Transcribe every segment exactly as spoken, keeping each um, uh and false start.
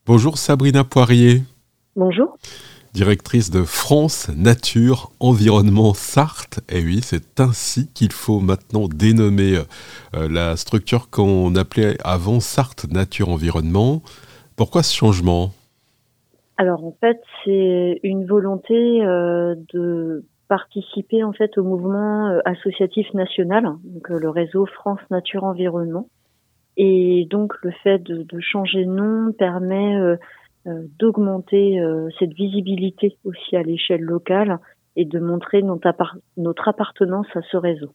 Bonjour Sabrina Poirier, Bonjour. directrice de France Nature Environnement Sarthe. Et oui, c'est ainsi qu'il faut maintenant dénommer euh, la structure qu'on appelait avant Sarthe Nature Environnement. Pourquoi ce changement ? Alors en fait, c'est une volonté euh, de participer en fait au mouvement euh, associatif national, donc euh, le réseau France Nature Environnement. Et donc le fait de, de changer de nom permet euh, euh, d'augmenter euh, cette visibilité aussi à l'échelle locale et de montrer notre, appart- notre appartenance à ce réseau.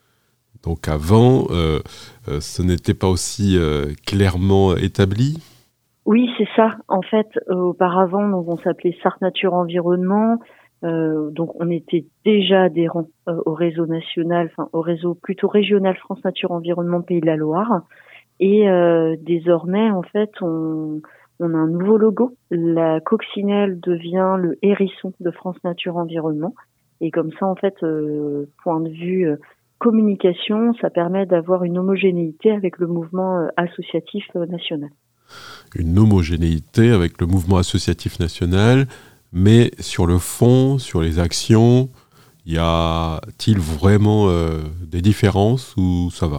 Donc avant, euh, euh, ce n'était pas aussi euh, clairement établi ? Oui, c'est ça. En fait, euh, auparavant, donc, on s'appelait Sarthe Nature Environnement. Euh, donc, on était déjà adhérent euh, au réseau national, enfin au réseau plutôt régional France Nature Environnement Pays de la Loire. Et euh, désormais, en fait, on, on a un nouveau logo. La coccinelle devient le hérisson de France Nature Environnement. Et comme ça, en fait, euh, point de vue euh, communication, ça permet d'avoir une homogénéité avec le mouvement euh, associatif euh, national. Une homogénéité avec le mouvement associatif national, mais sur le fond, sur les actions, y a-t-il vraiment euh, des différences ou ça va ?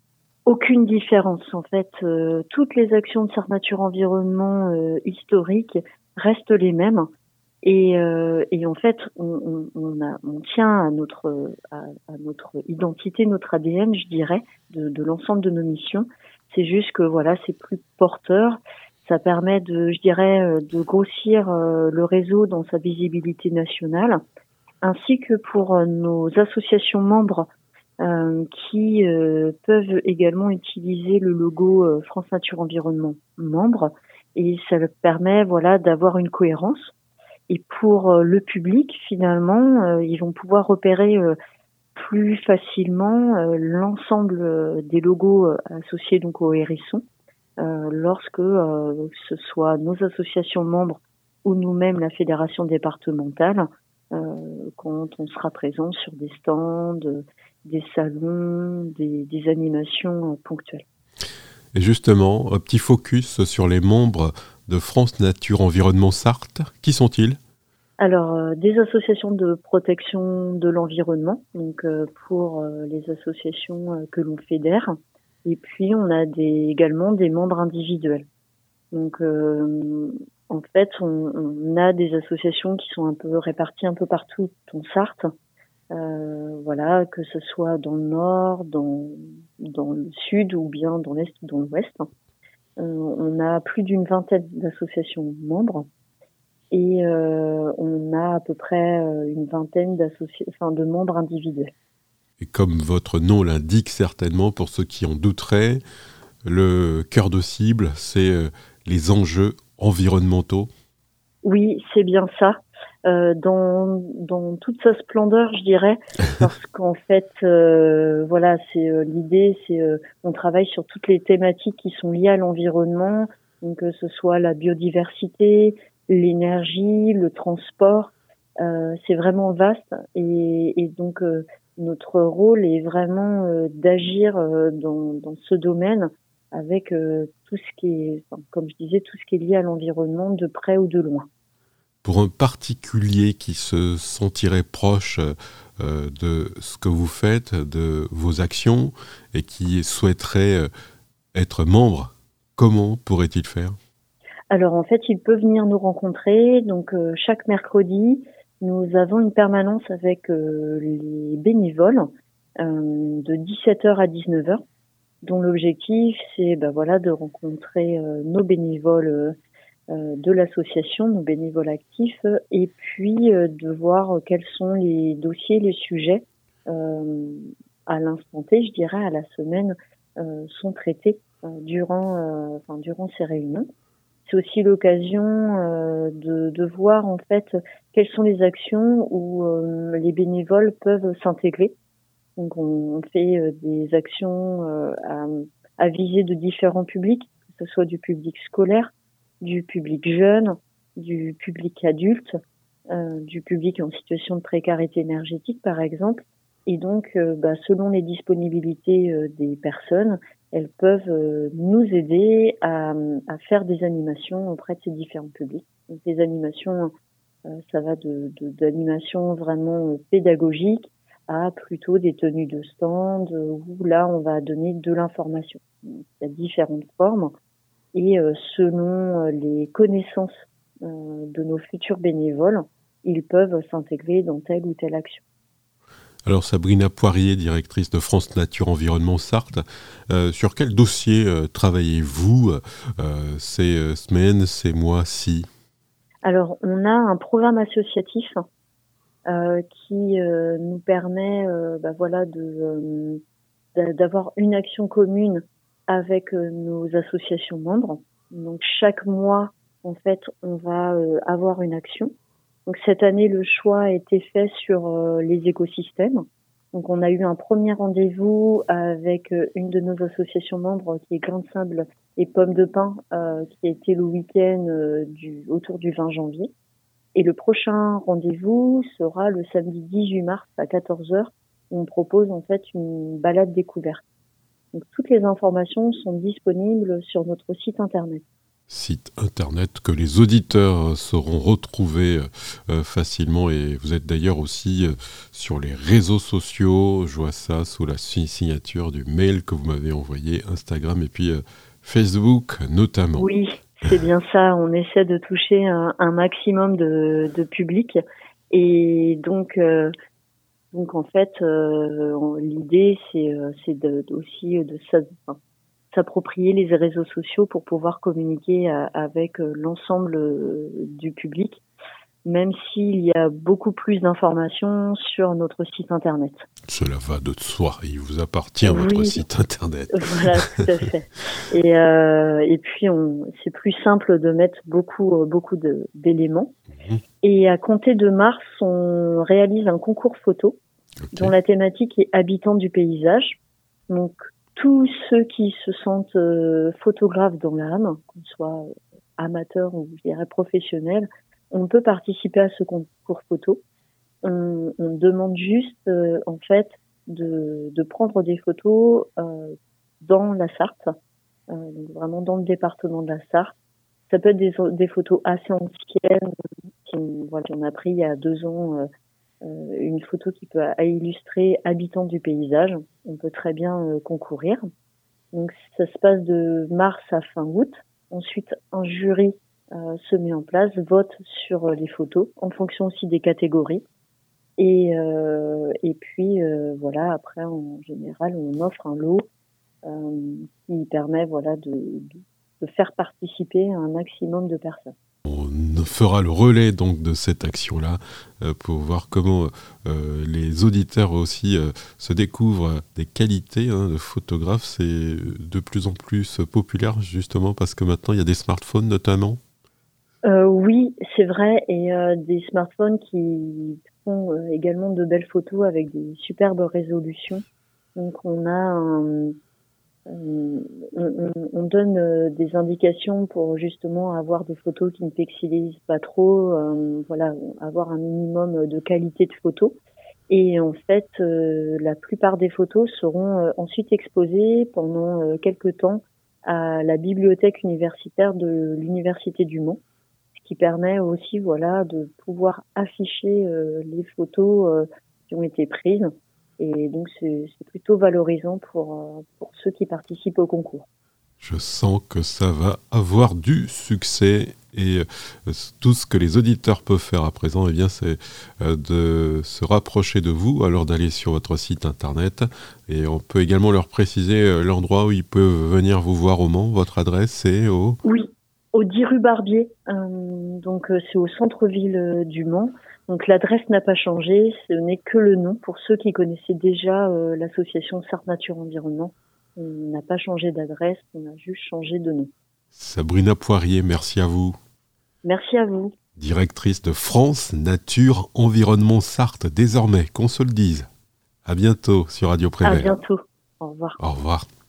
Aucune différence. En fait, euh, toutes les actions de Sarthe Nature Environnement euh, historiques restent les mêmes. Et, euh, et en fait, on, on, on, a, on tient à notre, à, à notre identité, notre A D N, je dirais, de, de l'ensemble de nos missions. C'est juste que voilà, c'est plus porteur. Ça permet de, je dirais, de grossir euh, le réseau dans sa visibilité nationale, ainsi que pour euh, nos associations membres euh, qui euh, peuvent également utiliser le logo euh, France Nature Environnement membre. Et ça permet voilà d'avoir une cohérence. Et pour euh, le public, finalement, euh, ils vont pouvoir repérer euh, plus facilement euh, l'ensemble euh, des logos euh, associés donc au hérisson, euh, lorsque euh, ce soit nos associations membres ou nous-mêmes la fédération départementale, euh, quand on sera présent sur des stands, euh, des salons, des, des animations euh, ponctuelles. Et justement, un petit focus sur les membres de France Nature Environnement Sarthe. Qui sont-ils ? Alors, euh, des associations de protection de l'environnement, donc euh, pour euh, les associations euh, que l'on fédère. Et puis, on a des, également des membres individuels. Donc, euh, en fait, on, on a des associations qui sont un peu réparties un peu partout en Sarthe. Euh, voilà, que ce soit dans le nord, dans, dans le sud ou bien dans l'est ou dans l'ouest. Euh, on a plus d'une vingtaine d'associations membres. Et euh, on a à peu près euh, une vingtaine d'associés, enfin de membres individuels. Et comme votre nom l'indique certainement, pour ceux qui en douteraient, le cœur de cible, c'est euh, les enjeux environnementaux. Oui, c'est bien ça. Euh, dans, dans toute sa splendeur, je dirais, parce qu'en fait, euh, voilà, c'est euh, l'idée, c'est euh, on travaille sur toutes les thématiques qui sont liées à l'environnement, donc que ce soit la biodiversité, l'énergie, le transport, euh, c'est vraiment vaste et, et donc euh, notre rôle est vraiment euh, d'agir euh, dans, dans ce domaine avec euh, tout ce qui est, enfin, comme je disais, tout ce qui est lié à l'environnement de près ou de loin. Pour un particulier qui se sentirait proche euh, de ce que vous faites, de vos actions, et qui souhaiterait euh, être membre, comment pourrait-il faire ? Alors en fait, il peut venir nous rencontrer. Donc euh, chaque mercredi, nous avons une permanence avec euh, les bénévoles euh, de dix-sept heures à dix-neuf heures, dont l'objectif c'est ben, voilà de rencontrer euh, nos bénévoles euh, de l'association, nos bénévoles actifs, et puis euh, de voir quels sont les dossiers, les sujets euh, à l'instant T, je dirais à la semaine, euh, sont traités euh, durant, euh, enfin, durant ces réunions. C'est aussi l'occasion euh, de, de voir en fait quelles sont les actions où euh, les bénévoles peuvent s'intégrer. Donc on, on fait euh, des actions euh, à, à viser de différents publics, que ce soit du public scolaire, du public jeune, du public adulte, euh, du public en situation de précarité énergétique par exemple. Et donc, euh, bah, selon les disponibilités euh, des personnes, elles peuvent euh, nous aider à, à faire des animations auprès de ces différents publics. Donc, des animations, euh, ça va de, de d'animations vraiment pédagogiques à plutôt des tenues de stand où là on va donner de l'information. Donc, il y a différentes formes et euh, selon les connaissances euh, de nos futurs bénévoles, ils peuvent s'intégrer dans telle ou telle action. Alors Sabrina Poirier, directrice de France Nature Environnement Sarthe, euh, sur quel dossier euh, travaillez-vous euh, ces euh, semaines, ces mois-ci ? Alors on a un programme associatif euh, qui euh, nous permet euh, bah, voilà, de, euh, d'avoir une action commune avec euh, nos associations membres. Donc chaque mois, en fait, on va euh, avoir une action. Donc cette année, le choix a été fait sur euh, les écosystèmes. Donc on a eu un premier rendez-vous avec euh, une de nos associations membres qui est Grain de Sable et Pommes de Pin, euh, qui a été le week-end euh, du, autour du vingt janvier. Et le prochain rendez-vous sera le samedi dix-huit mars à quatorze heures, où on propose en fait une balade découverte. Donc toutes les informations sont disponibles sur notre site internet. Site internet que les auditeurs sauront retrouver euh, facilement, et vous êtes d'ailleurs aussi euh, sur les réseaux sociaux. Je vois ça sous la signature du mail que vous m'avez envoyé, Instagram et puis euh, Facebook notamment. Oui, c'est bien ça. On essaie de toucher un, un maximum de, de public et donc euh, donc en fait euh, l'idée c'est c'est de, aussi de ça. Enfin, s'approprier les réseaux sociaux pour pouvoir communiquer avec l'ensemble du public, même s'il y a beaucoup plus d'informations sur notre site internet. Cela va de soi, il vous appartient oui, votre site internet. Voilà, tout à fait. Et, euh, et puis, on, c'est plus simple de mettre beaucoup, beaucoup de, d'éléments. Mmh. Et à compter de mars, on réalise un concours photo okay. dont la thématique est habitants du paysage. Donc, tous ceux qui se sentent euh, photographes dans l'âme, qu'on soit amateurs ou je dirais professionnels, on peut participer à ce concours photo. On, on demande juste euh, en fait de, de prendre des photos euh, dans la Sarthe, euh, donc vraiment dans le département de la Sarthe. Ça peut être des, des photos assez anciennes. Qui, voilà, on a pris il y a deux ans euh, Euh, une photo qui peut illustrer habitants du paysage. On peut très bien euh, concourir. Donc ça se passe de mars à fin août. Ensuite, un jury euh, se met en place, vote sur euh, les photos en fonction aussi des catégories. Et, euh, et puis euh, voilà, après en général, on offre un lot euh, qui permet voilà de, de, de faire participer un maximum de personnes. On fera le relais donc de cette action-là euh, pour voir comment euh, les auditeurs aussi euh, se découvrent des qualités hein, de photographe. C'est de plus en plus populaire justement parce que maintenant il y a des smartphones notamment. Euh, oui, c'est vrai, et euh, des smartphones qui font euh, également de belles photos avec des superbes résolutions. Donc on a un Euh, on, on donne euh, des indications pour justement avoir des photos qui ne pixelisent pas trop, euh, voilà, avoir un minimum de qualité de photo. Et en fait, euh, la plupart des photos seront euh, ensuite exposées pendant euh, quelques temps à la bibliothèque universitaire de l'Université du Mans, ce qui permet aussi, voilà, de pouvoir afficher euh, les photos euh, qui ont été prises. Et donc, c'est, c'est plutôt valorisant pour, pour ceux qui participent au concours. Je sens que ça va avoir du succès et euh, tout ce que les auditeurs peuvent faire à présent, eh bien, c'est euh, de se rapprocher de vous, alors d'aller sur votre site internet. Et on peut également leur préciser euh, l'endroit où ils peuvent venir vous voir au Mans. Votre adresse, c'est au... Oui, au dix rue Barbier. Euh, donc, euh, c'est au centre-ville euh, du Mans. Donc l'adresse n'a pas changé, ce n'est que le nom. Pour ceux qui connaissaient déjà euh, l'association Sarthe Nature Environnement, on n'a pas changé d'adresse, on a juste changé de nom. Sabrina Poirier, merci à vous. Merci à vous. Directrice de France Nature Environnement Sarthe, désormais, qu'on se le dise. À bientôt sur Radio Prévert. À bientôt. Au revoir. Au revoir.